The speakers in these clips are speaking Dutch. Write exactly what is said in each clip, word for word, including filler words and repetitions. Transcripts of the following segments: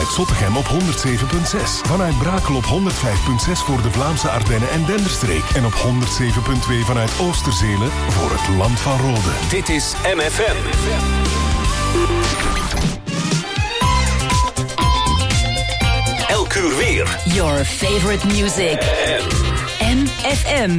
vanuit Zottegem op honderd zeven komma zes. Vanuit Brakel op honderd vijf komma zes voor de Vlaamse Ardennen en Denderstreek. En op honderd zeven komma twee vanuit Oosterzele voor het Land van Rode. Dit is M F M. Elk uur weer. Your favorite music. M F M.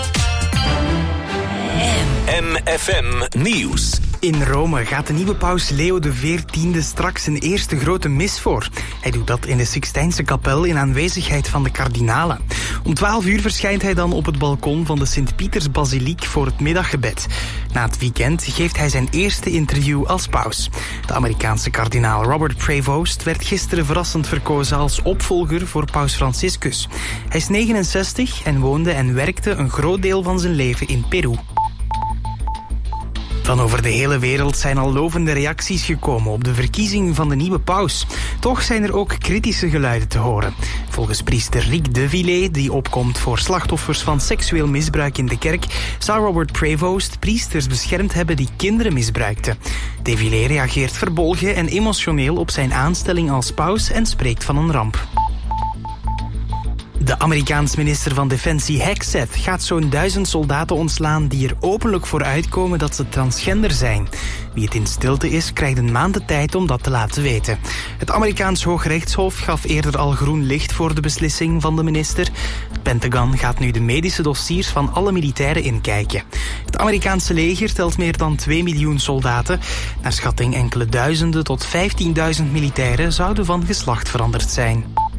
M F M Nieuws. In Rome gaat de nieuwe paus Leo de veertiende straks zijn eerste grote mis voor. Hij doet dat in de Sixtijnse kapel in aanwezigheid van de kardinalen. Om twaalf uur verschijnt hij dan op het balkon van de Sint-Pietersbasiliek voor het middaggebed. Na het weekend geeft hij zijn eerste interview als paus. De Amerikaanse kardinaal Robert Prevost werd gisteren verrassend verkozen als opvolger voor paus Franciscus. Hij is negenenzestig en woonde en werkte een groot deel van zijn leven in Peru. Van over de hele wereld zijn al lovende reacties gekomen op de verkiezing van de nieuwe paus. Toch zijn er ook kritische geluiden te horen. Volgens priester Rick de Villers, die opkomt voor slachtoffers van seksueel misbruik in de kerk, zou Robert Prevost priesters beschermd hebben die kinderen misbruikten. De Villers reageert verbolgen en emotioneel op zijn aanstelling als paus en spreekt van een ramp. De Amerikaans minister van Defensie Hegseth gaat zo'n duizend soldaten ontslaan die er openlijk voor uitkomen dat ze transgender zijn. Wie het in stilte is, krijgt een maand de tijd om dat te laten weten. Het Amerikaans Hooggerechtshof gaf eerder al groen licht voor de beslissing van de minister. Het Pentagon gaat nu de medische dossiers van alle militairen inkijken. Het Amerikaanse leger telt meer dan twee miljoen soldaten. Naar schatting enkele duizenden tot vijftienduizend militairen zouden van geslacht veranderd zijn.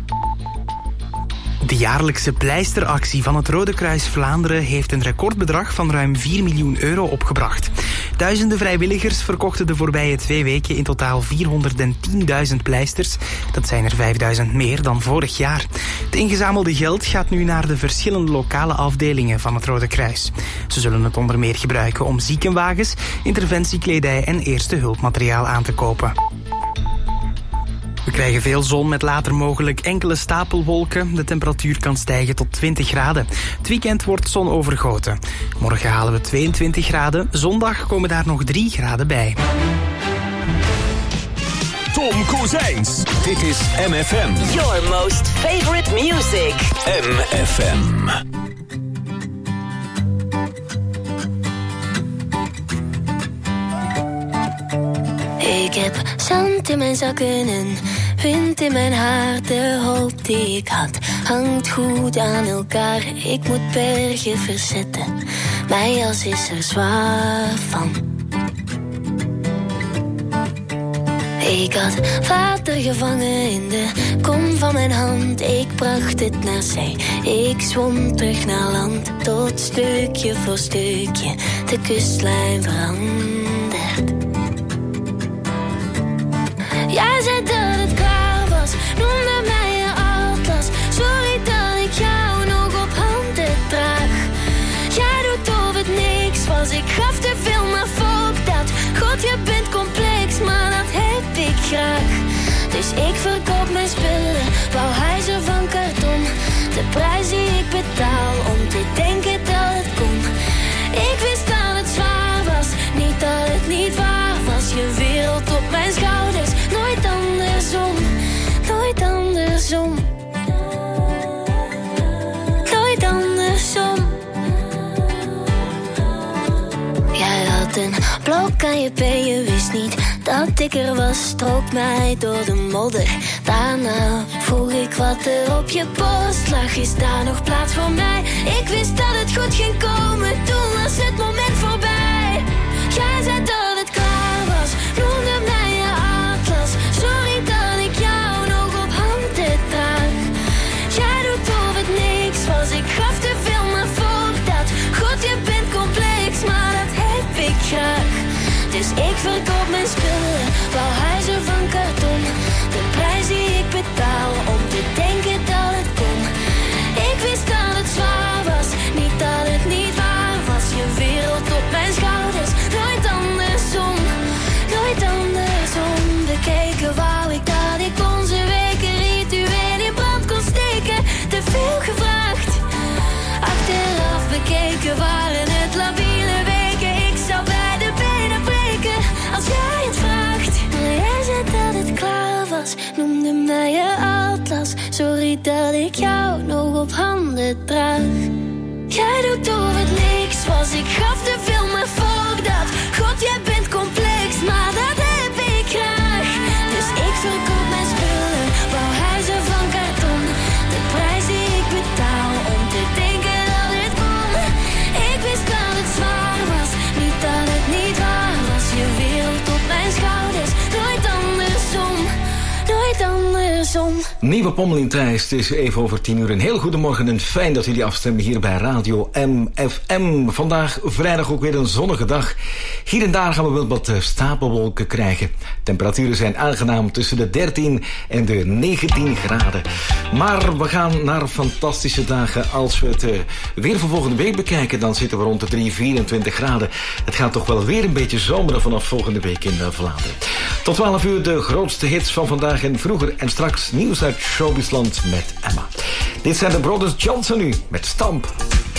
De jaarlijkse pleisteractie van het Rode Kruis Vlaanderen heeft een recordbedrag van ruim vier miljoen euro opgebracht. Duizenden vrijwilligers verkochten de voorbije twee weken in totaal vierhonderdtienduizend pleisters. Dat zijn er vijfduizend meer dan vorig jaar. Het ingezamelde geld gaat nu naar de verschillende lokale afdelingen van het Rode Kruis. Ze zullen het onder meer gebruiken om ziekenwagens, interventiekledij en eerste hulpmateriaal aan te kopen. We krijgen veel zon met later mogelijk enkele stapelwolken. De temperatuur kan stijgen tot twintig graden. Het weekend wordt zonovergoten. Morgen halen we tweeëntwintig graden. Zondag komen daar nog drie graden bij. Tom Kozijns. Dit is M F M. Your most favorite music. M F M. Ik heb zand in mijn zakken en wind in mijn haar. De hoop die ik had hangt goed aan elkaar. Ik moet bergen verzetten, mijn jas is er zwaar van. Ik had water gevangen in de kom van mijn hand. Ik bracht het naar zee, ik zwom terug naar land. Tot stukje voor stukje de kustlijn verandert. Jij zei dat het klaar was, noemde mij je atlas. Sorry dat ik jou nog op handen draag. Jij doet of het niks was, ik gaf te veel, maar fuck dat. God, je bent complex, maar dat heb ik graag. Dus ik verkoop mijn spullen, bouw huizen van karton. De prijs die ik betaal om te denken dat het kon. Ik wist dat het zwaar was, niet dat het niet waar was. Je wereld op mijn schouders, nooit andersom, nooit andersom. Nooit andersom. Jij had een blok aan je been, je wist niet dat ik er was. Strook mij door de modder, daarna vroeg ik wat er op je borst lag. Is daar nog plaats voor mij? Ik wist dat het goed ging komen, toen was het moment voorbij. Jij zei dat het klaar was, noemde mij je atlas. Sorry dat ik jou nog op handen draag. Jij doet of het niks was, ik gaf te veel, maar fuck dat. God, je bent complex, maar dat heb ik graag. Dus ik verkoop mijn spullen, bouw huizen van karton. De prijs die ik betaal om te denken dat het kon. Ik wist dat het zwaar was, niet dat het niet waar was. Je wereld op mijn schouders, nooit anders. niet dat ik jou nog op handen draag. Jij doet of het niks was, ik gaf te veel, maar fuck dat. God, jij bent complex, maar dat heb ik graag. Dus ik verkoop mijn spullen, bouw huizen van karton. De prijs die ik betaal om te denken dat het kon. Ik wist dat het zwaar was, niet dat het niet waar was. Je wereld op mijn schouders, nooit andersom, nooit andersom. Nieuwe Pommelien Thijs, het is even over tien uur. Een heel goedemorgen en fijn dat jullie afstemmen hier bij Radio M F M. Vandaag vrijdag ook weer een zonnige dag. Hier en daar gaan we wel wat stapelwolken krijgen. Temperaturen zijn aangenaam tussen de dertien en de negentien graden. Maar we gaan naar fantastische dagen. Als we het uh, weer voor volgende week bekijken, dan zitten we rond de drie, vierentwintig graden. Het gaat toch wel weer een beetje zomeren vanaf volgende week in uh, Vlaanderen. Tot twaalf uur de grootste hits van vandaag en vroeger en straks nieuws uit Showbizland met Emma. Dit zijn de Brothers Johnson nu met Stamp.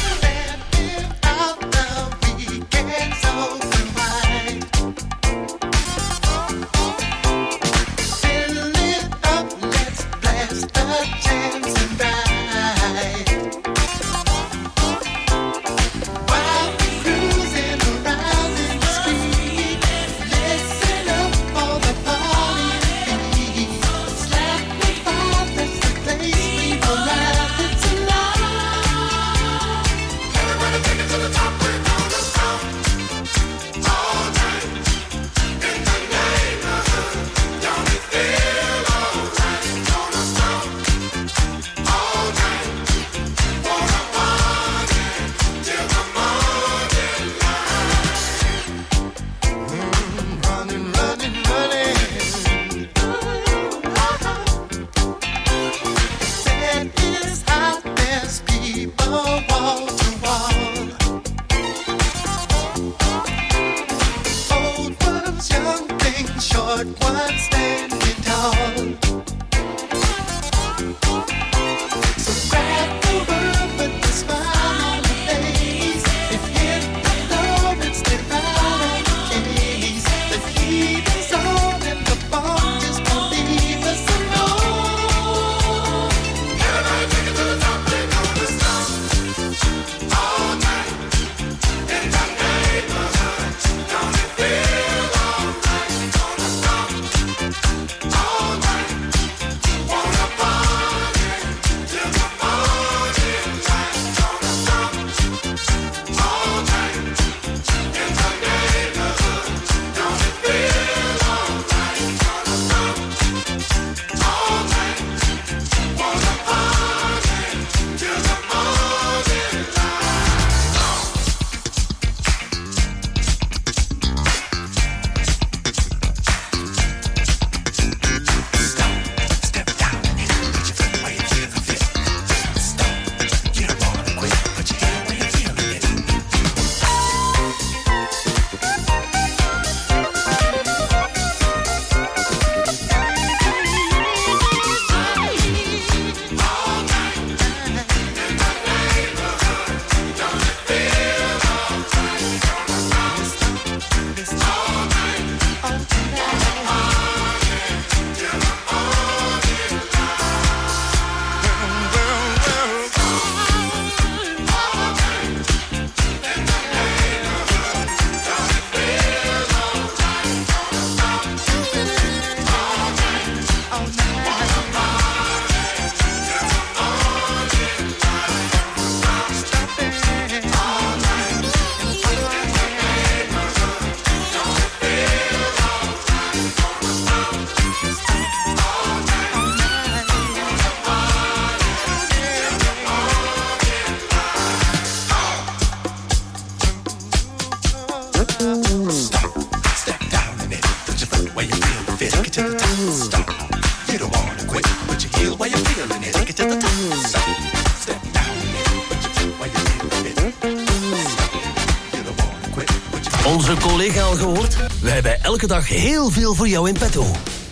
Onze collega al gehoord? Wij hebben elke dag heel veel voor jou in petto.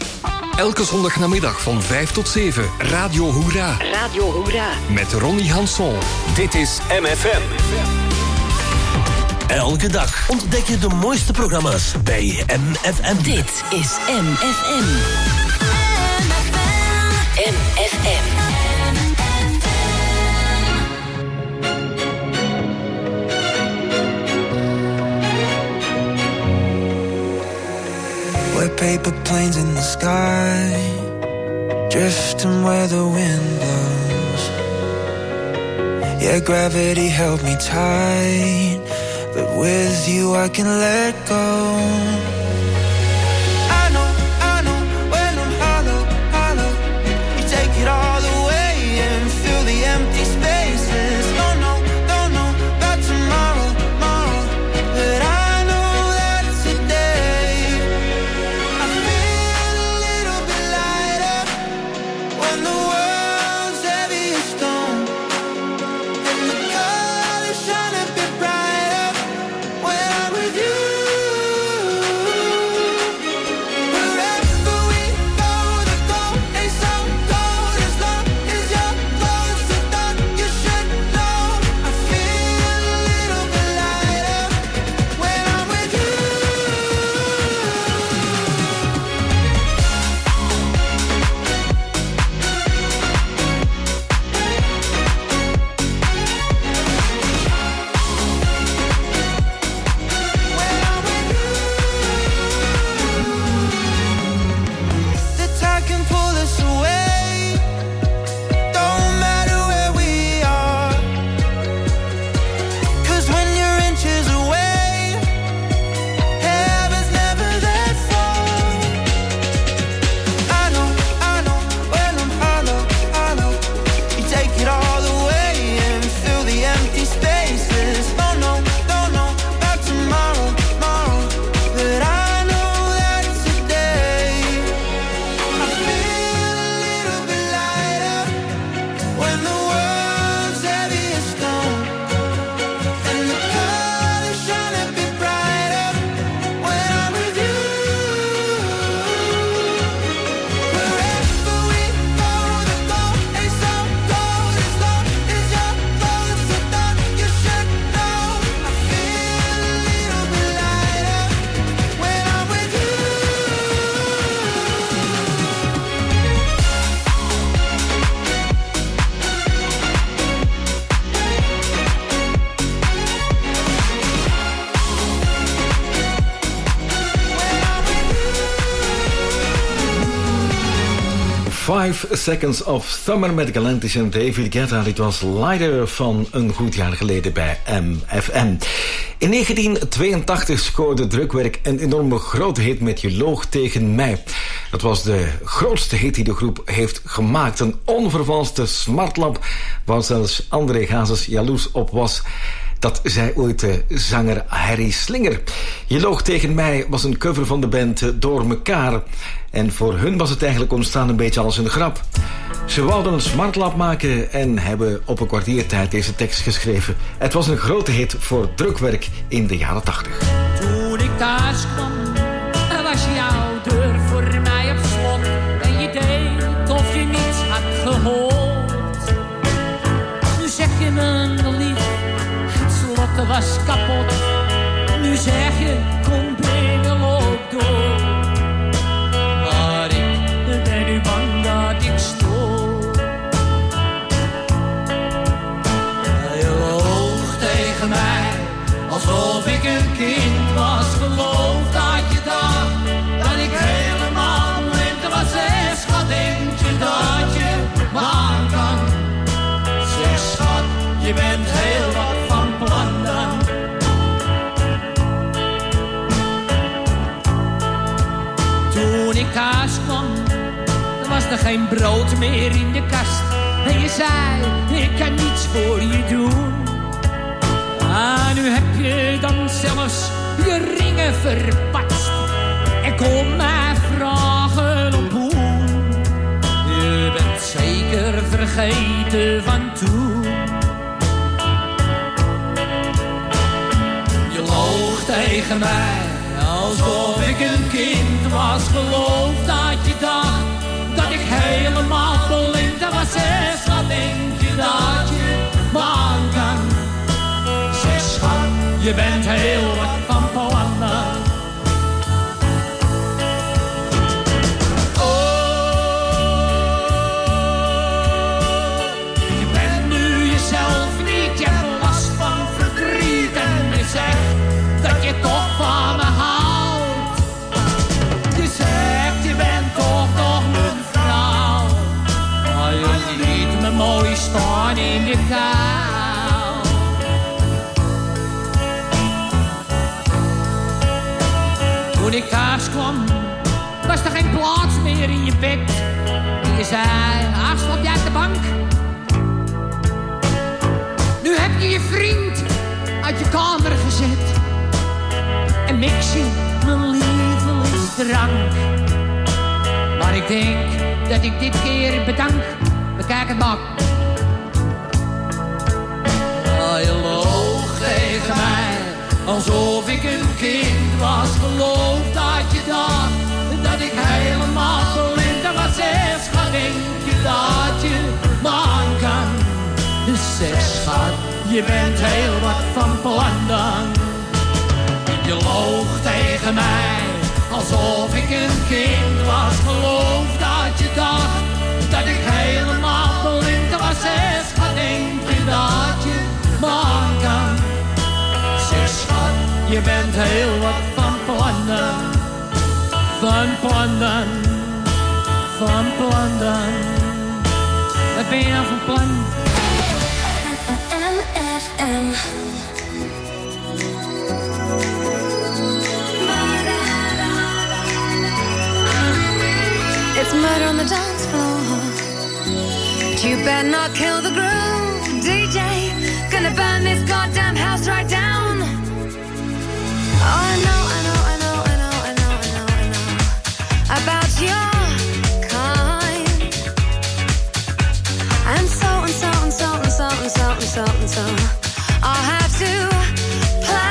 Elke zondagnamiddag van vijf tot zeven, Radio Hoera. Radio Hoera. Met Ronnie Hanson. Dit is M F M. Elke dag ontdek je de mooiste programma's bij M F M. Dit is M F M. M F M. in the sky, drifting where the wind blows. Yeah, gravity held me tight, but with you I can let go. I know, I know, when I'm hollow, hollow, you take it all away and fill the empty spaces. Don't know, don't know about tomorrow, tomorrow, but I know that today I feel a little bit lighter when the world's heavy as stone and the colors shine a bit brighter when I'm with you. Wherever we go, the goal ain't so cold as long as you're close. I thought you should know I feel a little bit lighter when I'm with you. The tide can pull us away, don't matter where we are, 'cause when you're inches away, heaven's never that far. I know, I know, when I'm hollow, hollow, you take it all away and fill the empty spaces. Don't know, don't know about tomorrow, tomorrow, but I know that today I feel a little bit lighter when the world's heavy as stone and the colors shine a bit brighter when I'm with you. Wherever we go, the goal ain't so cold as long as you're close. I thought you should know I feel a little bit lighter when I'm with you. Five Seconds of Summer met Galantis en David Guetta. Dit was Lighter van een goed jaar geleden bij M F M. In negentien tweeëntachtig scoorde Drukwerk een enorme grote hit met Je loog tegen mij. Dat was de grootste hit die de groep heeft gemaakt. Een onvervalste smartlap waar zelfs André Hazes jaloers op was. Dat zei ooit de zanger Harry Slinger. Je loog tegen mij was een cover van de band Door Mekaar. En voor hun was het eigenlijk ontstaan een beetje als een grap. Ze wouden een smartlap maken en hebben op een kwartiertijd deze tekst geschreven. Het was een grote hit voor Drukwerk in de jaren tachtig. Toen ik thuis kwam, was jouw deur voor mij op slot. En je deed of je niets had gehoord. Nu zeg je me lief, het slot was kapot. Nu zeg je, kom binnen, loop door. Maar ik ben nu bang dat ik stoor. Je loog tegen mij, alsof ik een kind was. Geloof dat je dacht dat ik helemaal blind was. Zeg schat, denk je dat je me aan kan? Zeg schat, je bent heel wat van plan dan. Toen ik thuis kwam, was er geen brood meer in de kast. En je zei, ik kan niets voor je doen. Ah, nu heb je dan zelfs je ringen verpatst. En kom mij vragen op hoe. Je bent zeker vergeten van toen. Je loog tegen mij, alsof ik een kind was. Geloof dat je dacht dat ik helemaal blind was. Zeg, wat denk je dat je me aan kan? Zeg schat, je bent heel wat van plan. Dat je toch van me houdt. Je zegt je bent in de kou. Toen ik thuis kwam, was er geen plaats meer in je bed. En je zei, ach, slaap jij op de bank? Nu heb je je vriend uit je kamer gezet. En mix je mijn lievelingsdrank. Maar ik denk dat ik dit keer bedank. Bekijk het maar. Oh, je loog tegen mij, alsof ik een kind was. Geloof dat je dacht dat ik helemaal blind was. Zeg, schat, denk je dat je man kan? Dus zeg, schat, je bent heel wat van plan dan. Je loog tegen mij, alsof ik een kind was. Geloof dat je dacht dat ik helemaal blind was. Zeg, schat, denk je dat je man kan? Zeg, schat, je bent heel wat van plannen. Van plannen, van plannen. Wat ben je nou van plan? M F M. It's murder on the dance floor. But you better not kill the groove, D J. Gonna burn this goddamn house right down. Oh, I know, I know, I know, I know, I know, I know, I know about your kind. And so and so and so and so and so and so and so I'll have to play.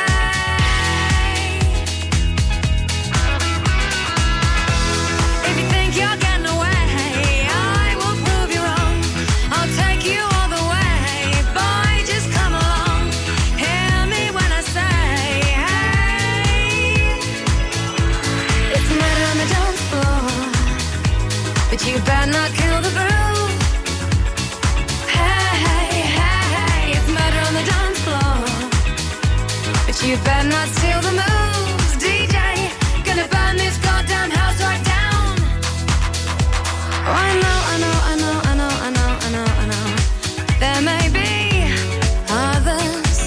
You better not kill the groove. Hey, hey, hey, hey, it's murder on the dance floor. But you better not steal the moves, D J. Gonna burn this goddamn house right down. Oh, I know, I know, I know, I know, I know, I know, I know. There may be others.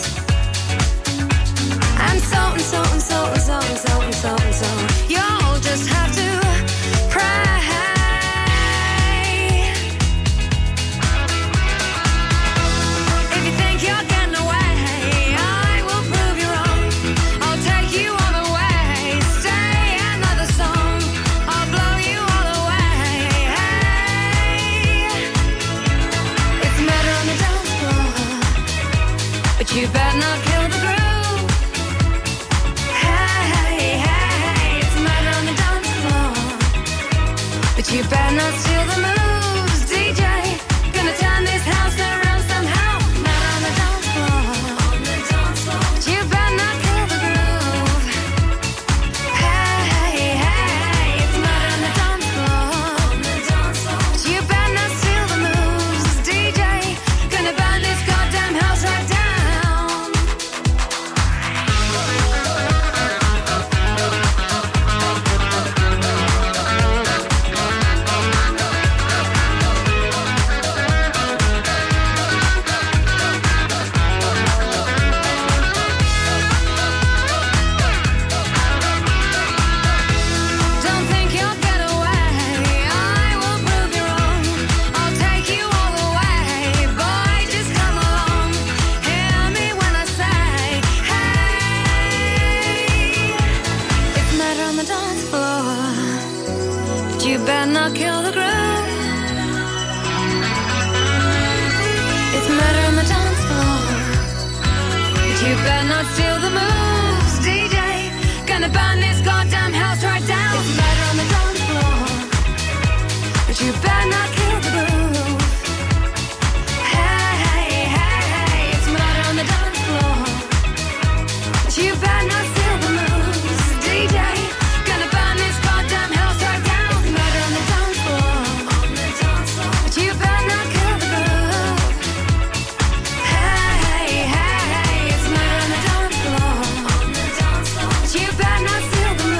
And so and so and so and so and so and so and so. You'll just have to pray. You better not kill the groove. Hey, hey, hey, it's murder on the dance floor. But you better not steal the moves, D J. Gonna turn this house around somehow. Murder on the dance floor. But you better not kill the groove. Hey, hey, hey, it's murder on the dance floor. But you better not steal the moves, D J. Gonna burn this goddamn house right down. You better not kill the groove. It's murder on the dance floor. But you better not steal the moves, D J. Gonna burn this goddamn house right down. It's murder on the dance floor. But you better not kill the groove. Hey, hey, hey, hey, it's murder on the dance floor. But you better not steal the moves, D J. Gonna burn this goddamn house right down. You better not kill the groove. Hey, hey, hey, it's murder on the dance floor. But you better not steal the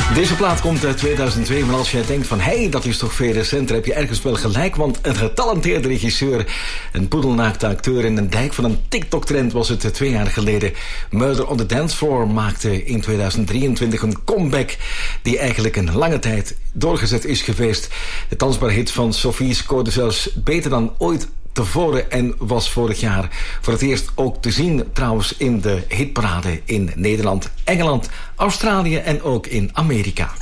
Deze plaat komt uit tweeduizend twee, maar als jij denkt van hé, hey, dat is toch veel recenter, heb je ergens wel gelijk, want een getalenteerde regisseur, een poedelnaakte acteur en een dijk van een TikTok-trend was het twee jaar geleden. Murder on the Dance Floor maakte in tweeduizend drieëntwintig een comeback die eigenlijk een lange tijd doorgezet is geweest. De dansbare hit van Sophie scoorde zelfs beter dan ooit tevoren en was vorig jaar voor het eerst ook te zien trouwens in de hitparade in Nederland, Engeland, Australië en ook in Amerika.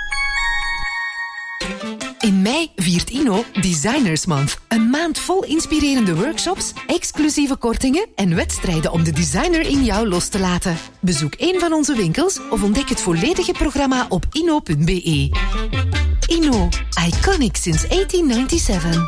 In mei viert Inno Designers Month. Een maand vol inspirerende workshops, exclusieve kortingen en wedstrijden om de designer in jou los te laten. Bezoek een van onze winkels of ontdek het volledige programma op inno punt be. Inno, iconic since eighteen ninety-seven.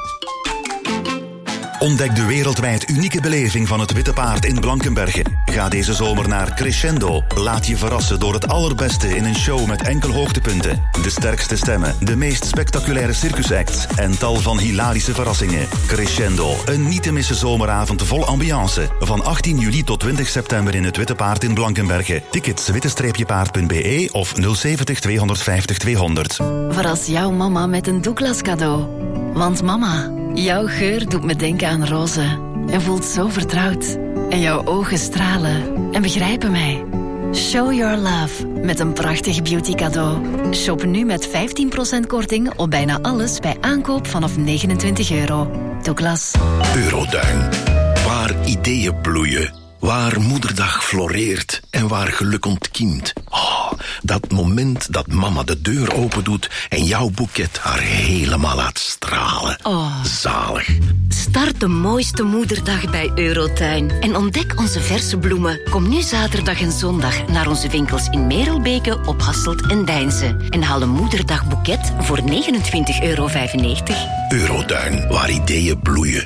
Ontdek de wereldwijd unieke beleving van het Witte Paard in Blankenberge. Ga deze zomer naar Crescendo. Laat je verrassen door het allerbeste in een show met enkel hoogtepunten. De sterkste stemmen, de meest spectaculaire circusacts en tal van hilarische verrassingen. Crescendo, een niet te missen zomeravond vol ambiance. Van achttien juli tot twintig september in het Witte Paard in Blankenberge. Tickets witte paard punt be of nul zeventig tweehonderdvijftig tweehonderd. Verras jouw mama met een Douglas cadeau. Want mama, jouw geur doet me denken aan rozen. En voelt zo vertrouwd. En jouw ogen stralen en begrijpen mij. Show your love met een prachtig beauty cadeau. Shop nu met vijftien procent korting op bijna alles bij aankoop vanaf negenentwintig euro. Douglas. Eurotuin. Waar ideeën bloeien. Waar moederdag floreert en waar geluk ontkiemt. Oh, dat moment dat mama de deur opendoet en jouw boeket haar helemaal laat stralen. Oh. Zalig. Start de mooiste moederdag bij Eurotuin en ontdek onze verse bloemen. Kom nu zaterdag en zondag naar onze winkels in Merelbeke, op Hasselt en Deinze. En haal een moederdagboeket voor negenentwintig euro vijfennegentig. Eurotuin, waar ideeën bloeien.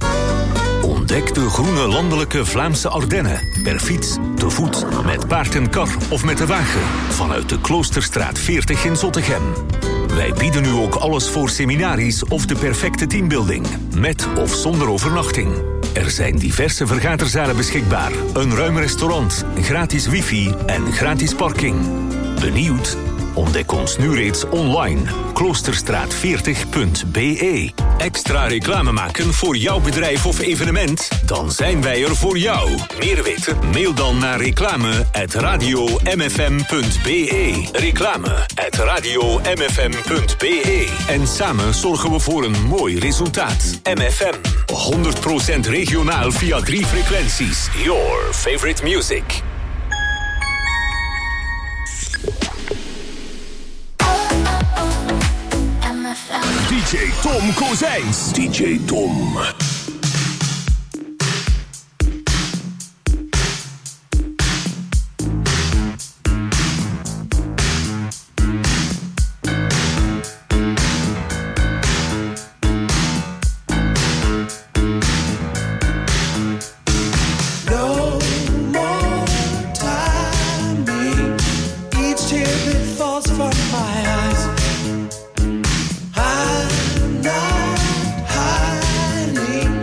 Ontdek de groene landelijke Vlaamse Ardennen. Per fiets, te voet, met paard en kar of met de wagen. Vanuit de Kloosterstraat veertig in Zottegem. Wij bieden nu ook alles voor seminaries of de perfecte teambuilding. Met of zonder overnachting. Er zijn diverse vergaderzalen beschikbaar. Een ruim restaurant, gratis wifi en gratis parking. Benieuwd? Ontdek ons nu reeds online. kloosterstraat veertig punt be. Extra reclame maken voor jouw bedrijf of evenement? Dan zijn wij er voor jou. Meer weten? Mail dan naar reclame at radio m f m punt be. Reclame at radio m f m punt be. En samen zorgen we voor een mooi resultaat. M F M. honderd procent regionaal via drie frequenties. Your favorite music. D J Tom Kozijns. D J Tom. I'm not hiding.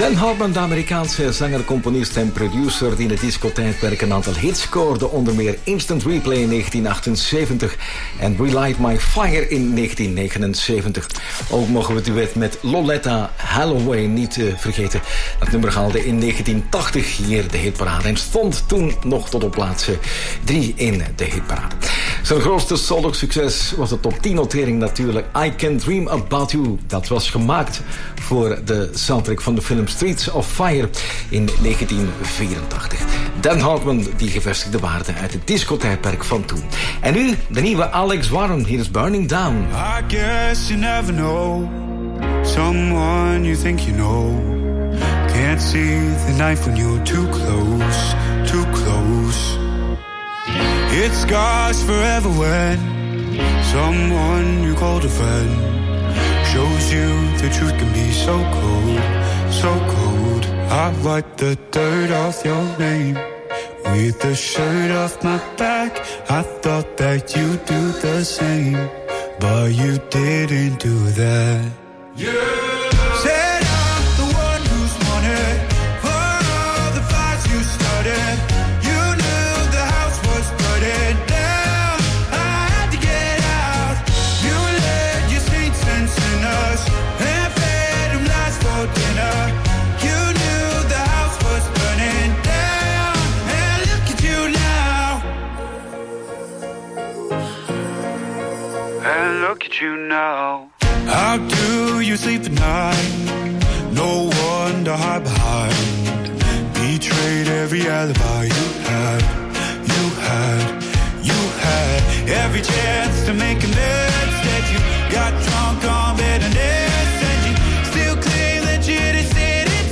Dan Hartman, de Amerikaanse zanger, componist en producer die in het discotijdperk een aantal hits scoorde, onder meer Instant Replay in negentien achtenzeventig en Relight My Fire in negentien negenenzeventig. Ook mogen we het duet met Loletta Holloway niet uh, vergeten. Dat nummer haalde in negentien tachtig hier de hitparade en stond toen nog tot op plaats drie in de hitparade. Zijn grootste solo-succes was de top tien notering natuurlijk, I Can Dream About You. Dat was gemaakt voor de soundtrack van de film Streets of Fire in negentien vierentachtig. Dan Hartman, die gevestigde waarde uit het discotijdperk van toen. En nu de nieuwe Alex Warren, hier is Burning Down. I guess you never know someone you think you know. Can't see the knife when you're too close, too close. It scars forever when someone you called a friend shows you the truth can be so cold, so cold. I wipe the dirt off your name with the shirt off my back. I thought that you'd do the same, but you didn't do that. Yeah. Said I'm the one who's wanted for all the fights you started. You knew the house was burning down. I had to get out. You led your saints and sinners and fed them lies for dinner. You knew the house was burning down. And look at you now. And look at you now. How do you sleep at night? No one to hide behind. Betrayed every alibi you had, you had, you had. Every chance to make amends that you got drunk on bitterness. And you still claim that you didn't say it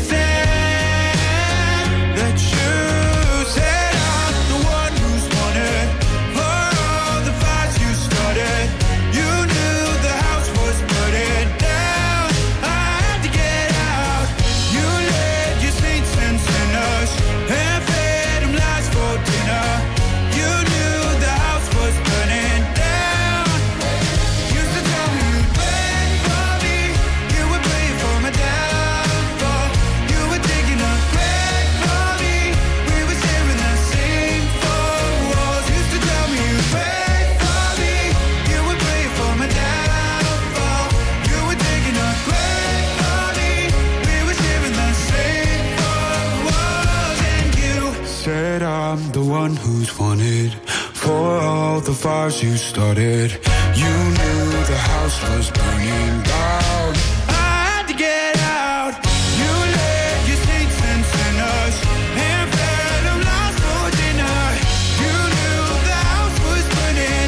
said that you said I'm the one who's wanted for all the fights you started. You knew the house was burning down. I had to get out. You led your saints and sinners and fed them lies for dinner. You knew the house was burning down. Used to tell me you'd pray for me. You would pray for my downfall. You were digging a grave for me. We were sharing the same four walls. Used to tell me you'd pray for me. You would pray for my downfall. You were digging a grave for me. We were sharing the same four walls. And you said I'm the one who's wanted for all the fires you started. You knew the house was burning down. I had to get out. You led your saints and sinners and fed them lies for dinner. You knew the house was burning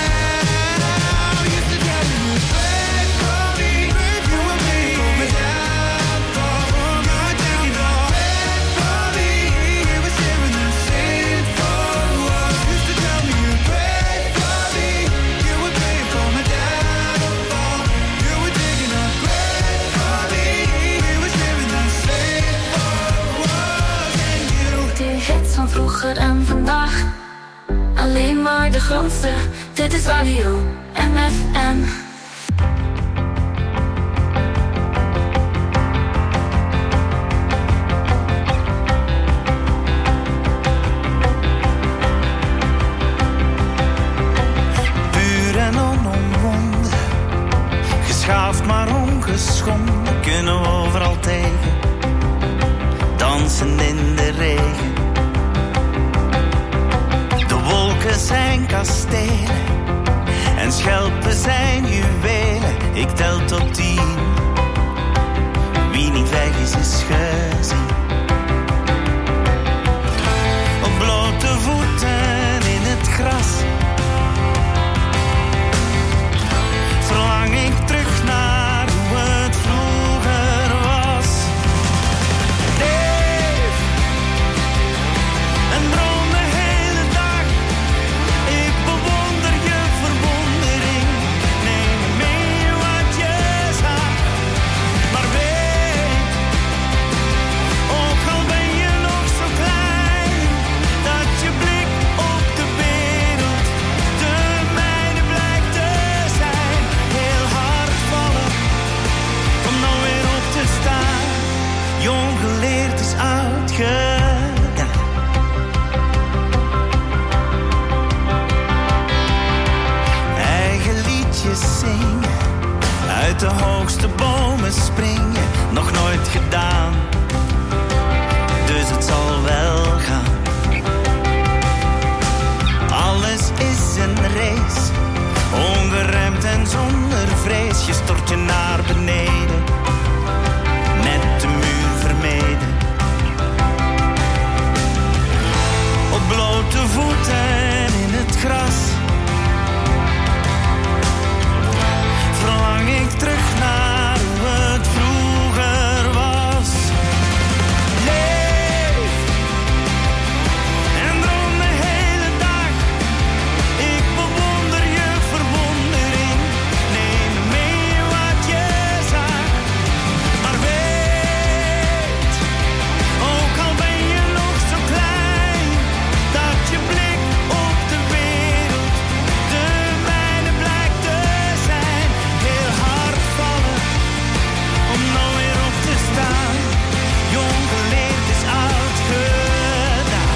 down. Used to tell me you'd pray for me. You would pray for my downfall, for my downfall. Pray for me. We were sharing the same four walls. Used to tell me you'd pray for me. You would pray for my downfall. You were digging a grave for me. We were sharing the same four walls. And you. De hits van vroeger en vandaag. Alleen maar de grootste. Dit is Radio M F M. Puur en onomwonden, geschaafd maar ongeschonden, kunnen we overal tegen, dansen in de regen. De wolken zijn kastelen en schelpen zijn juwelen. Ik tel tot tien, wie niet weg is, is gezien. Op blote voeten in het gras verlang ik terug naar hoe het vroeger was. Leef en droom de hele dag. Ik bewonder je verwondering. Neem mee wat je zag. Maar weet, zingen, uit de hoogste bomen springen, nog nooit gedaan, dus het zal wel gaan. Alles is een race, ongeremd en zonder vrees. Je stort je naar beneden, net de muur vermeden. Op blote voeten in het gras verlang ik terug naar hoe het vroeger was. Leef en droom de hele dag. Ik bewonder je verwondering. Neem mee wat je zag. Maar weet, ook al ben je nog zo klein, dat je blik op de wereld de mijne blijkt te zijn. Heel hard vallen om nou weer op te staan. Jong geleerd is oud gedaan.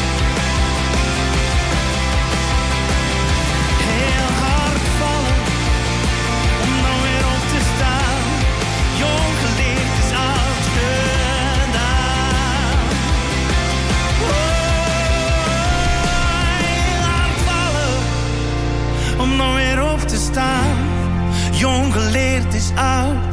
Heel hard vallen om nou weer op te staan. Jong geleerd is oud gedaan. Oh, heel hard vallen om nou weer op te staan. Jong geleerd is oud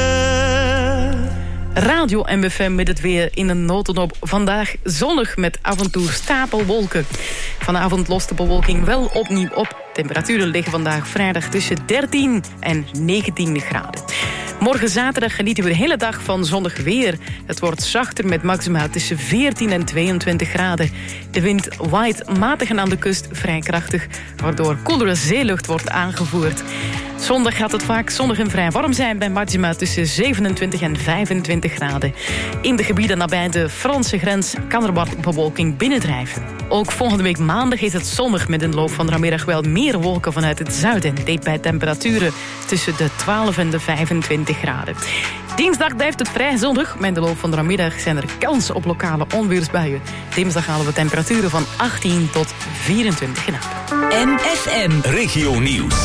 gedaan. Radio M F M met het weer in een notendop. Vandaag zonnig met af en toe stapelwolken. Vanavond lost de bewolking wel opnieuw op. Temperaturen liggen vandaag vrijdag tussen dertien en negentien graden. Morgen zaterdag genieten we de hele dag van zonnig weer. Het wordt zachter met maxima tussen veertien en tweeëntwintig graden. De wind waait matig en aan de kust vrij krachtig, waardoor koelere zeelucht wordt aangevoerd. Zondag gaat het vaak zonnig en vrij warm zijn bij maxima tussen zevenentwintig en vijfentwintig graden. In de gebieden nabij de Franse grens kan er wat bewolking binnendrijven. Ook volgende week maandag is het zonnig met in de loop van de namiddag wel meer wolken vanuit het zuiden. Dit bij temperaturen tussen de twaalf en de vijfentwintig graden. Dinsdag blijft het vrij zonnig. Met in de loop van de namiddag zijn er kansen op lokale onweersbuien. Dinsdag halen we temperaturen van achttien tot vierentwintig graden. M F M Regio Nieuws.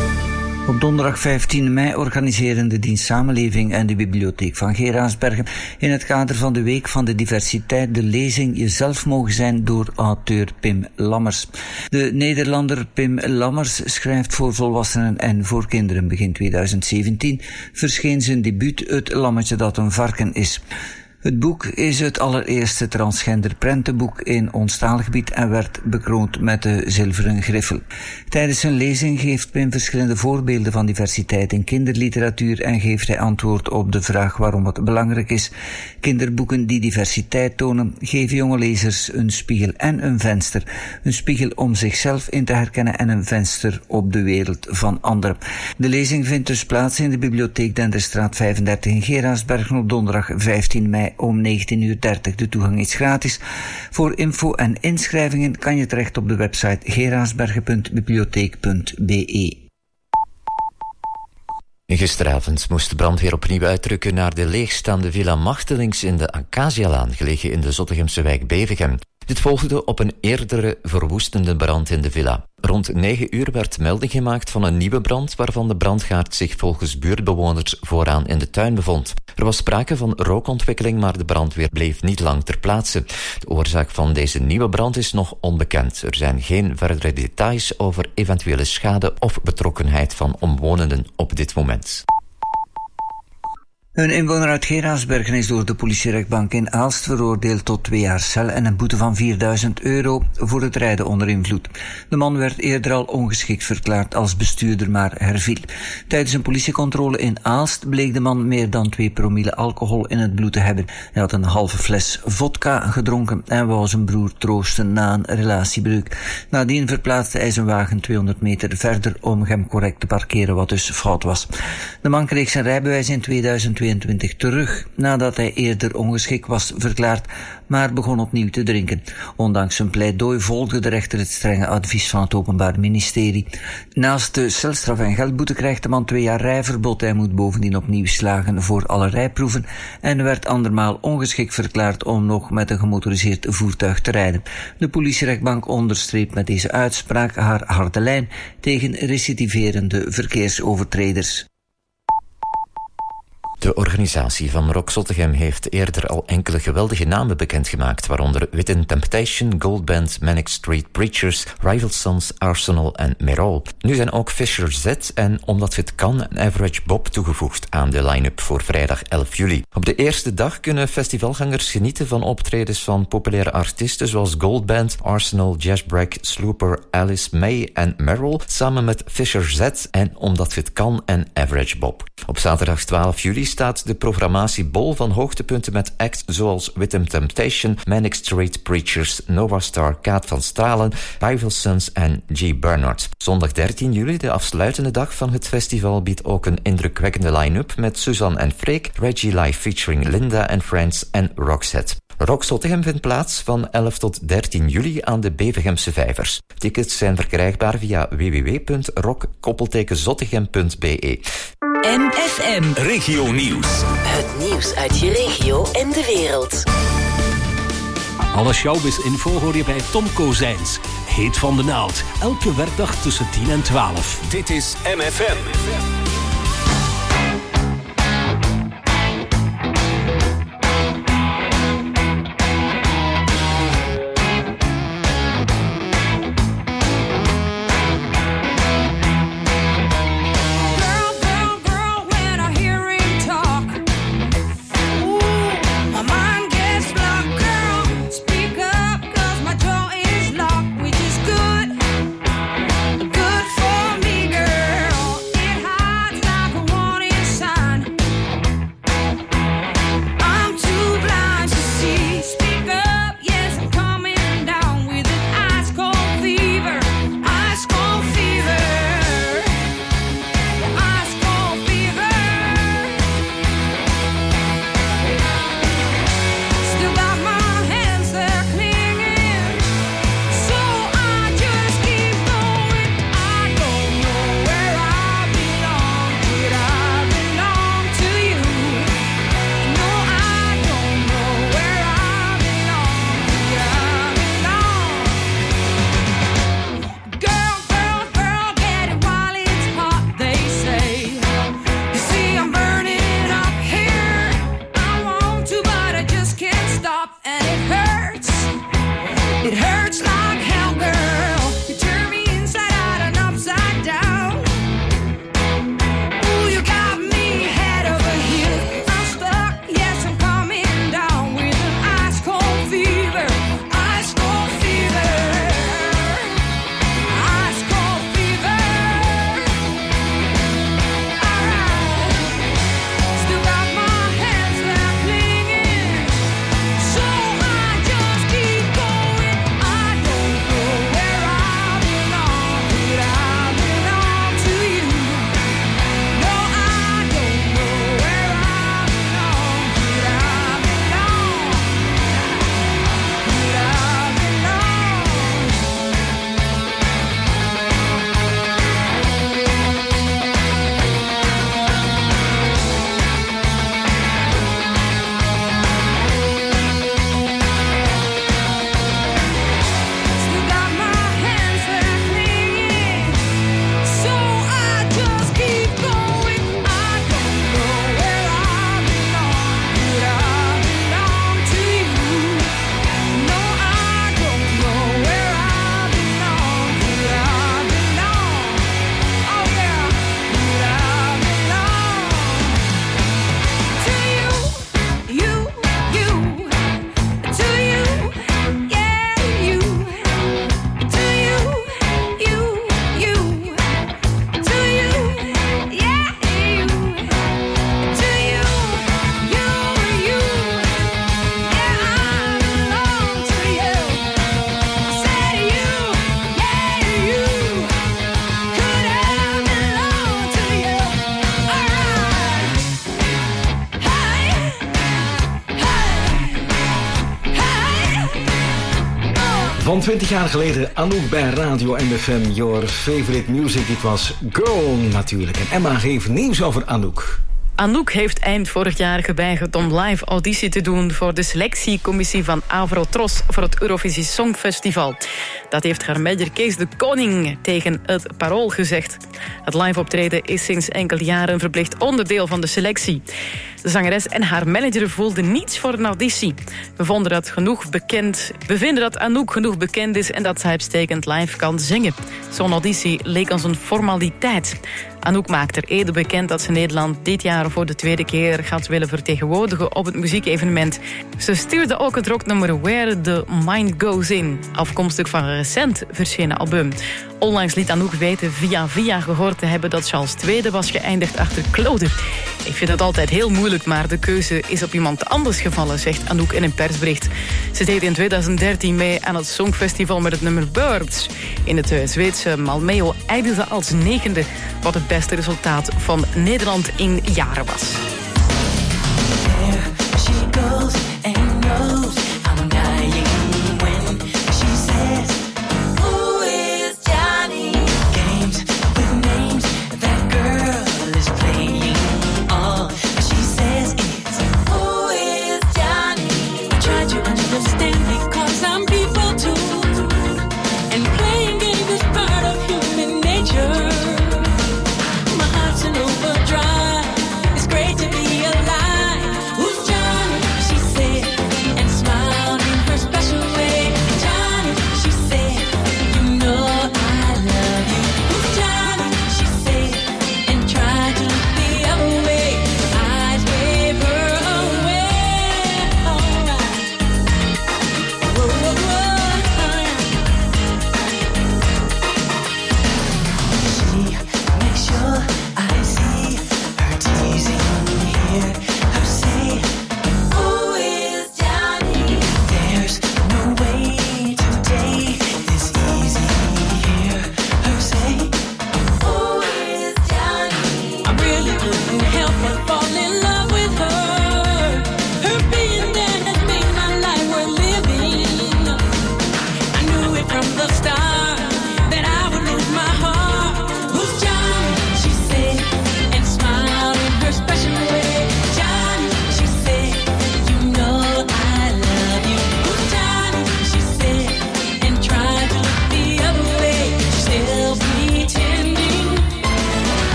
Op donderdag vijftien mei organiseren de dienst Samenleving en de Bibliotheek van Geraardsbergen in het kader van de Week van de Diversiteit de lezing Jezelf mogen zijn door auteur Pim Lammers. De Nederlander Pim Lammers schrijft voor volwassenen en voor kinderen. Begin tweeduizend zeventien verscheen zijn debuut Het Lammetje dat een varken is. Het boek is het allereerste transgender prentenboek in ons taalgebied en werd bekroond met de zilveren griffel. Tijdens zijn lezing geeft Pim verschillende voorbeelden van diversiteit in kinderliteratuur en geeft hij antwoord op de vraag waarom het belangrijk is. Kinderboeken die diversiteit tonen, geven jonge lezers een spiegel en een venster. Een spiegel om zichzelf in te herkennen en een venster op de wereld van anderen. De lezing vindt dus plaats in de bibliotheek Denderstraat vijfendertig in Geraardsbergen op donderdag vijftien mei om negentien uur dertig. De toegang is gratis. Voor info en inschrijvingen kan je terecht op de website geraardsbergen punt bibliotheek punt b e. Gisteravond moest de brandweer opnieuw uitrukken naar de leegstaande Villa Machtelings in de Acacialaan, gelegen in de Zottegemse wijk Bevegem. Dit volgde op een eerdere verwoestende brand in de villa. Rond negen uur werd melding gemaakt van een nieuwe brand, waarvan de brandgaard zich volgens buurtbewoners vooraan in de tuin bevond. Er was sprake van rookontwikkeling, maar de brandweer bleef niet lang ter plaatse. De oorzaak van deze nieuwe brand is nog onbekend. Er zijn geen verdere details over eventuele schade of betrokkenheid van omwonenden op dit moment. Een inwoner uit Geraardsbergen is door de politierechtbank in Aalst veroordeeld tot twee jaar cel en een boete van vierduizend euro voor het rijden onder invloed. De man werd eerder al ongeschikt verklaard als bestuurder, maar herviel. Tijdens een politiecontrole in Aalst bleek de man meer dan twee promille alcohol in het bloed te hebben. Hij had een halve fles vodka gedronken en wou zijn broer troosten na een relatiebreuk. Nadien verplaatste hij zijn wagen tweehonderd meter verder om hem correct te parkeren, wat dus fout was. De man kreeg zijn rijbewijs in tweeduizend twee tweeëntwintig terug, nadat hij eerder ongeschikt was verklaard, maar begon opnieuw te drinken. Ondanks zijn pleidooi volgde de rechter het strenge advies van het Openbaar Ministerie. Naast de celstraf en geldboete krijgt de man twee jaar rijverbod. Hij moet bovendien opnieuw slagen voor alle rijproeven en werd andermaal ongeschikt verklaard om nog met een gemotoriseerd voertuig te rijden. De politierechtbank onderstreept met deze uitspraak haar harde lijn tegen recidiverende verkeersovertreders. De organisatie van Rock Zottegem heeft eerder al enkele geweldige namen bekendgemaakt, waaronder Within Temptation, Goldband, Manic Street Preachers, Rival Sons, Arsenal en Merol. Nu zijn ook Fisher Z en Omdat het kan en Average Bob toegevoegd aan de line-up voor vrijdag elf juli. Op de eerste dag kunnen festivalgangers genieten van optredens van populaire artiesten zoals Goldband, Arsenal, Jazzbreak, Slooper, Alice May en Merol, samen met Fisher Z en Omdat het kan en Average Bob. Op zaterdag twaalf juli staat de programmatie bol van hoogtepunten met acts zoals Within Temptation, Manic Street Preachers, Nova Star, Kaat van Stralen, Rival Sons en G. Bernard. Zondag dertien juli, de afsluitende dag van het festival, biedt ook een indrukwekkende line-up met Suzanne en Freek, Reggie Live featuring Linda and Friends en Roxette. Rock Zottegem vindt plaats van elf tot dertien juli aan de Bevegemse Vijvers. Tickets zijn verkrijgbaar via w w w punt rock zottegem punt b e. M F M Regio Nieuws. Het nieuws uit je regio en de wereld. Alle showbiz-info hoor je bij Tom Kozijns. Heet van de naald. Elke werkdag tussen tien en twaalf. Dit is M F M. Good for me, girl. It Van twintig jaar geleden, Anouk bij Radio M F M, your favorite music. Dit was Girl natuurlijk. En Emma geeft nieuws over Anouk. Anouk heeft eind vorig jaar geweigerd om live auditie te doen voor de selectiecommissie van Avrotros voor het Eurovisie Songfestival. Dat heeft haar manager Kees de Koning tegen het Parool gezegd. Het live optreden is sinds enkele jaren een verplicht onderdeel van de selectie. De zangeres en haar manager voelden niets voor een auditie. We vonden dat genoeg bekend. We vinden dat Anouk genoeg bekend is en dat zij uitstekend live kan zingen. Zo'n auditie leek ons een formaliteit. Anouk maakt er eerder bekend dat ze Nederland dit jaar voor de tweede keer gaat willen vertegenwoordigen op het muziekevenement. Ze stuurde ook het rocknummer Where the Mind Goes In, afkomstig van een recent verschenen album. Onlangs liet Anouk weten via via gehoord te hebben dat Charles tweede was geëindigd achter Claude. Ik vind het altijd heel moeilijk, maar de keuze is op iemand anders gevallen, zegt Anouk in een persbericht. Ze deed in twintig dertien mee aan het Songfestival met het nummer Birds. In het Zweedse Malmö eindigde ze als negende, wat het beste resultaat van Nederland in jaren was. Overdrive. It's great to be alive. Who's Johnny? She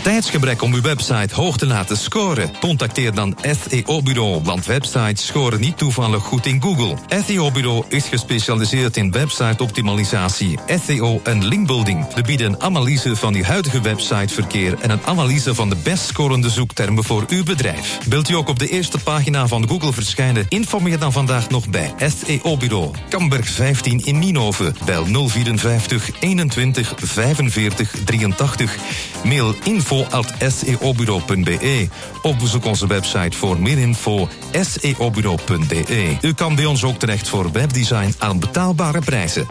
Tijdsgebrek om uw website hoog te laten scoren? Contacteer dan S E O-bureau, want websites scoren niet toevallig goed in Google. S E O-bureau is gespecialiseerd in website-optimalisatie, S E O en linkbuilding. We bieden een analyse van uw huidige websiteverkeer en een analyse van de best scorende zoektermen voor uw bedrijf. Wilt u ook op de eerste pagina van Google verschijnen? Informeer dan vandaag nog bij S E O-bureau. Kamberg vijftien in Nienhoven. Bel nul vierenvijftig eenentwintig vijfenveertig drieëntachtig. Mail info at s e o bureau punt b e of bezoek onze website voor meer info s e o bureau punt b e. U kan bij ons ook terecht voor webdesign aan betaalbare prijzen.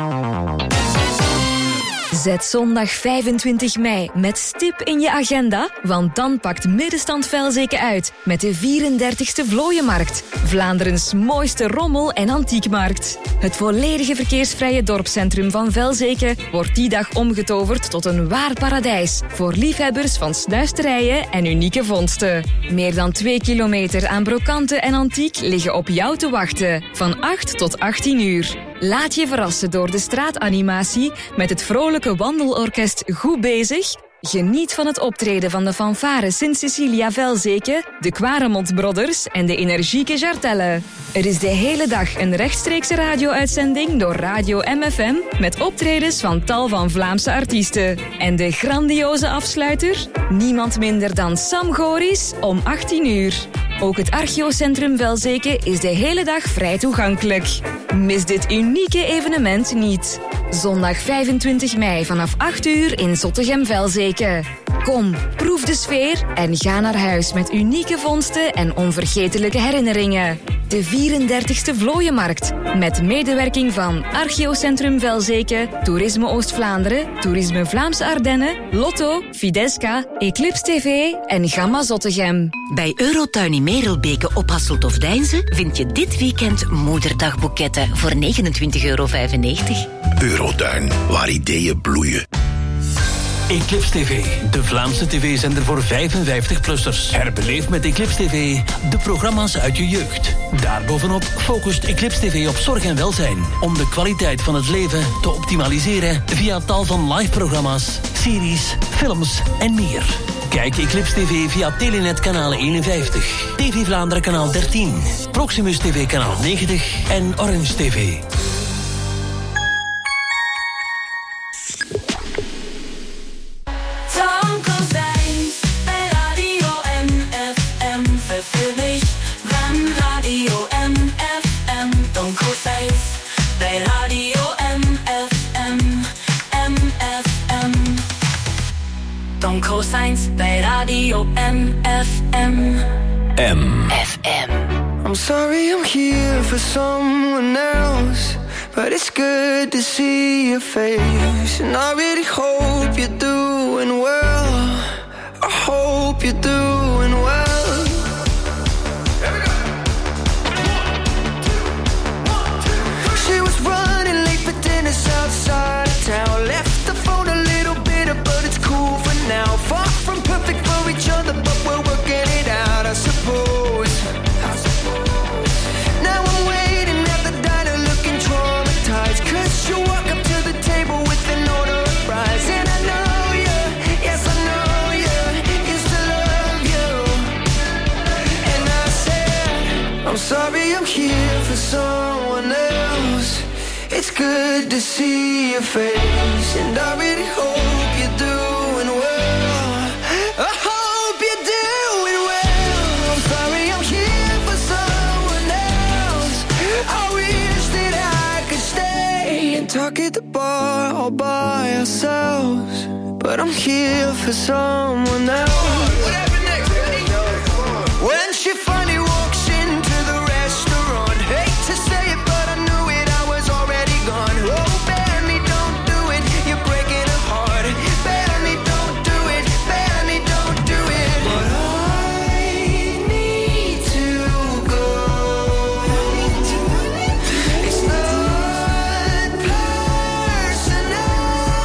Zet zondag vijfentwintig mei met stip in je agenda, want dan pakt Middenstand Velzeke uit met de vierendertigste Vlooienmarkt. Vlaanderens mooiste rommel- en antiekmarkt. Het volledige verkeersvrije dorpscentrum van Velzeke wordt die dag omgetoverd tot een waar paradijs voor liefhebbers van snuisterijen en unieke vondsten. Meer dan twee kilometer aan brokanten en antiek liggen op jou te wachten, van acht tot achttien uur. Laat je verrassen door de straatanimatie met het vrolijke wandelorkest Goed Bezig. Geniet van het optreden van de fanfare Sint-Cecilia Velzeke, de Quaremont Brothers en de energieke Jartelle. Er is de hele dag een rechtstreekse radio-uitzending door Radio M F M met optredens van tal van Vlaamse artiesten. En de grandioze afsluiter? Niemand minder dan Sam Goris om achttien uur. Ook het Archeocentrum Velzeke is de hele dag vrij toegankelijk. Mis dit unieke evenement niet. Zondag vijfentwintig mei vanaf acht uur in Zottegem-Velzeke. Kom, proef de sfeer en ga naar huis met unieke vondsten en onvergetelijke herinneringen. De vierendertigste Vlooienmarkt, met medewerking van Archeocentrum Velzeke, Toerisme Oost-Vlaanderen, Toerisme Vlaamse Ardennen, Lotto, Fidesca, Eclipse T V en Gamma Zottegem. Bij Eurotuin in Merelbeke op Hasselt of Deinze vind je dit weekend moederdagboeketten voor negenentwintig euro vijfennegentig. Eurotuin, waar ideeën bloeien. Eclipse T V, de Vlaamse tv-zender voor vijfenvijftig-plussers. Herbeleef met Eclipse T V de programma's uit je jeugd. Daarbovenop focust Eclipse T V op zorg en welzijn, om de kwaliteit van het leven te optimaliseren via tal van live-programma's, series, films en meer. Kijk Eclipse T V via Telenet kanaal eenenvijftig, T V Vlaanderen kanaal dertien, Proximus T V kanaal negentig en Orange T V. Cosines bij Radio M F M. M F M. I'm sorry I'm here for someone else, but it's good to see your face. And I really hope you're doing well. I hope you're doing well. She was running late for dinner outside of town. Left the phone a little bitter, but it's cool for now. Far from perfect for each other, but we're working it out, I suppose. I suppose. Now I'm waiting at the diner looking traumatized, cause you walk up to the table with an order of fries. And I know you, yes I know you, used to love you. And I said, I'm sorry I'm here for someone else. It's good to see your face, and I really hope you're doing well. I hope you're doing well. I'm sorry I'm here for someone else. I wish that I could stay and talk at the bar all by ourselves, but I'm here for someone else. What happened next? When she finally walks into the restaurant, hate to say it, but I knew it, I was already gone. Oh, Benny, don't do it, you're breaking her heart. Benny, don't do it, Benny, don't do it. But I need to go. It's not personal.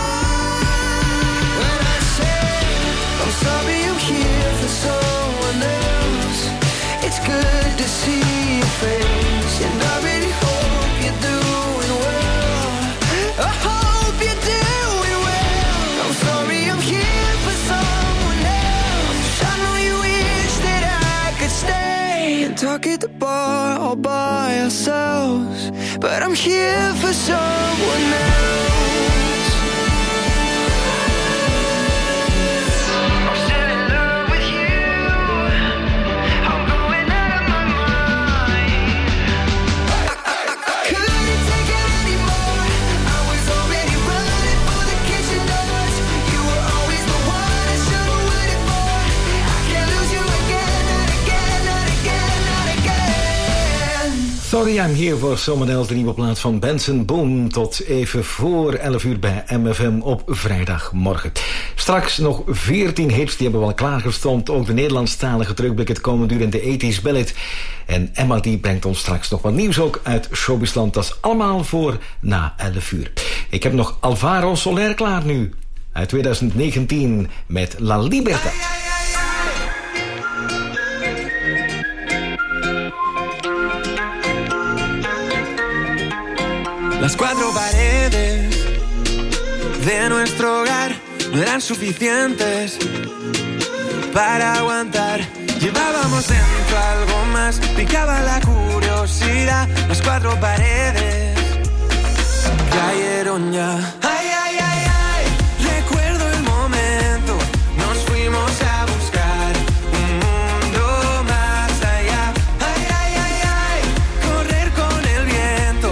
When I say I'm sorry I'm here for someone else, it's good to see your face, and I really hope you're doing well. I hope you're doing well. I'm sorry I'm here for someone else. the bar all by ourselves, but I'm here for someone else. Sorry, I'm here for someone else, de nieuwe plaat van Benson Boone. Tot even voor elf uur bij M F M op vrijdagmorgen. Straks nog veertien hits, die hebben we al klaargestoomd. Ook de Nederlandstalige terugblik het komende uur in de eighties Ballad. En Emma die brengt ons straks nog wat nieuws ook uit Showbizland. Dat is allemaal voor na elf uur. Ik heb nog Alvaro Soler klaar nu. Uit twintig negentien met La Libertad. Las cuatro paredes de nuestro hogar no eran suficientes para aguantar. Llevábamos dentro algo más, picaba la curiosidad. Las cuatro paredes cayeron ya. Ay, ay, ay, ay, recuerdo el momento. Nos fuimos a buscar un mundo más allá. Ay, ay, ay, ay, correr con el viento.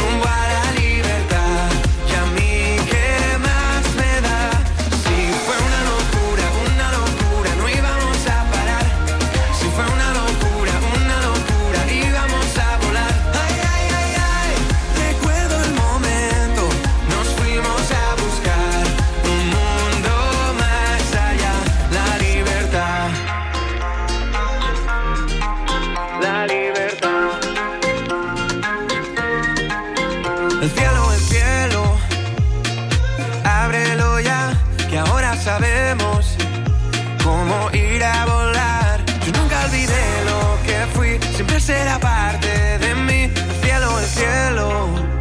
Sabemos cómo ir a volar. Yo nunca olvidé lo que fui, siempre será parte de mí. El cielo, el cielo,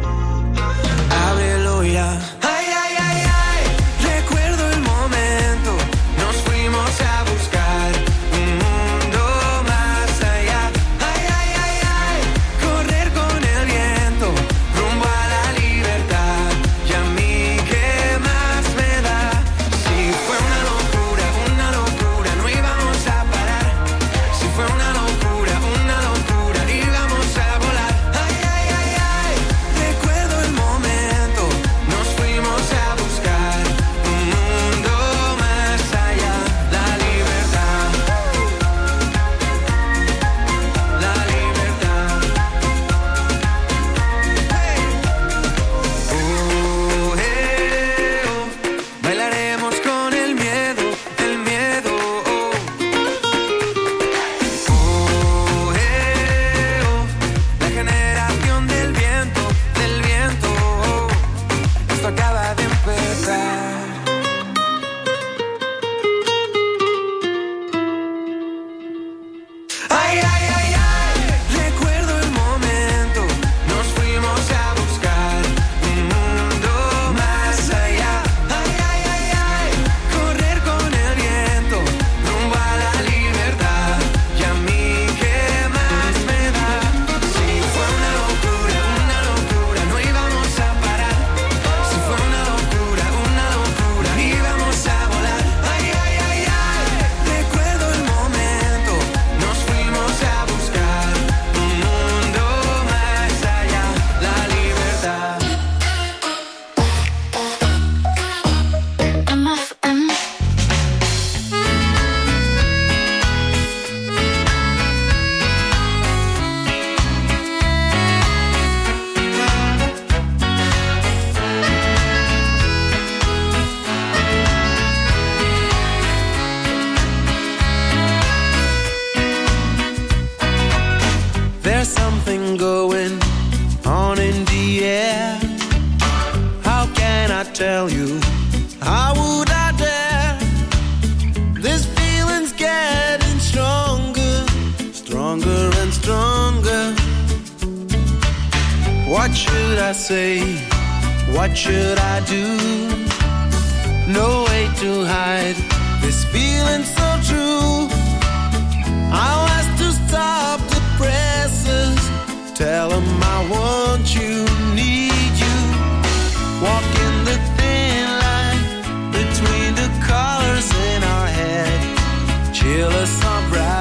ábrelo ya. Ay, ay, ay, ay, recuerdo el momento. Nos fuimos a buscar un mundo más allá. Ay, ay, ay, ay, correr con el viento rumbo a la libertad. Y a mí, ¿qué más me da? Fue una locura, una locura, no íbamos a parar. Si fue una locura, una locura, íbamos a volar. Ay, ay, ay, ay, recuerdo el momento. Nos fuimos a buscar un mundo más allá. La libertad, la libertad. Hey. Oh, hey, oh. Bailaremos con el miedo, el miedo. Oh, oh, eh, oh. La generación del viento, del viento. Oh. Esto acaba de empezar. Ay, ay, ay, ay, recuerdo el momento. Nos fuimos a buscar un mundo más allá. Ay, ay, ay, ay, correr con el viento rumbo a la libertad. Y a mí, ¿qué más me da? Si fue una locura, una locura, no íbamos a parar. Si fue una locura, una locura, íbamos a volar. Ay, ay, ay, ay, recuerdo el momento. Nos fuimos a buscar un mundo más allá. La libertad. M F M. There's something going on in the air. How can I tell you? How would I dare? This feeling's getting stronger, stronger and stronger. What should I say? What should I do? No way to hide this feeling so true. I'll have to stop the press. Tell them I want you, need you. Walk in the thin line between the colors in our head. Chill us up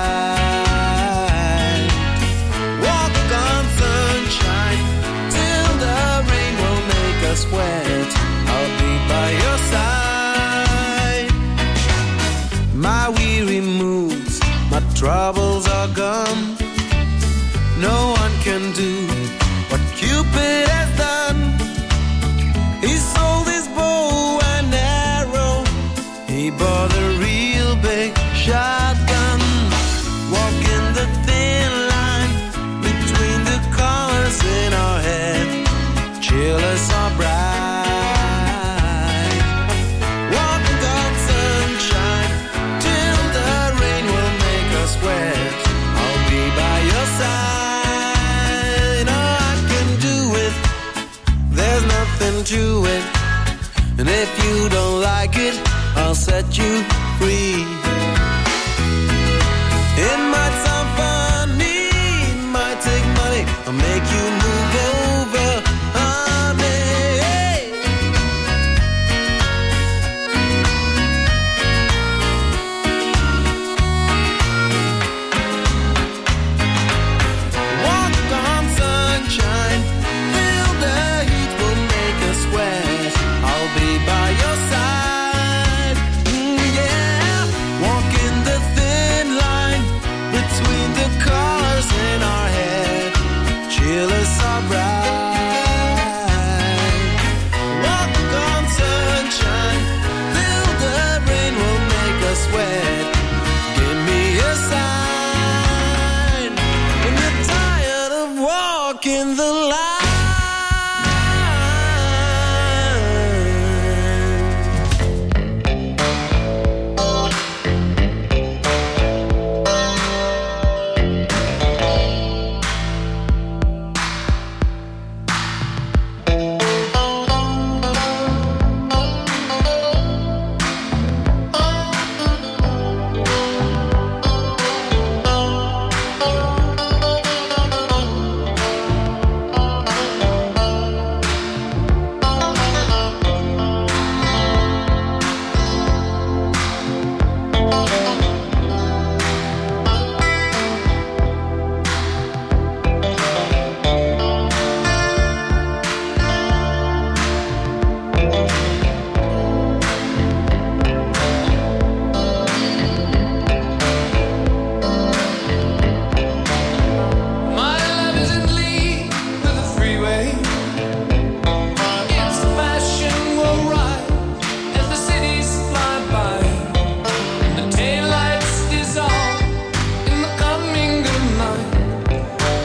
right. Walk on sunshine till the rain will make us wet. I'll be by your side. My weary moods, my troubles are gone. No one can do what Cupid has done. He sold his bow and arrow. He bought a real big shotgun. Walk in the thin line between the colors in our head. Chill us up right. Walk on sunshine till the rain will make us wet. I'll be by your side. Oh, I can do it. There's nothing to it. And if you don't like it, I'll set you free. It might sound funny, it might take money. I'll make you move over, honey. Walk on sunshine, feel the heat will make us sweat. I'll be by your side, mm, yeah. Walk in the thin line between the colors in our head. Chill us up right. Walk on sunshine, feel the rain will make us sweat. Give me a sign when you're tired of walking the line.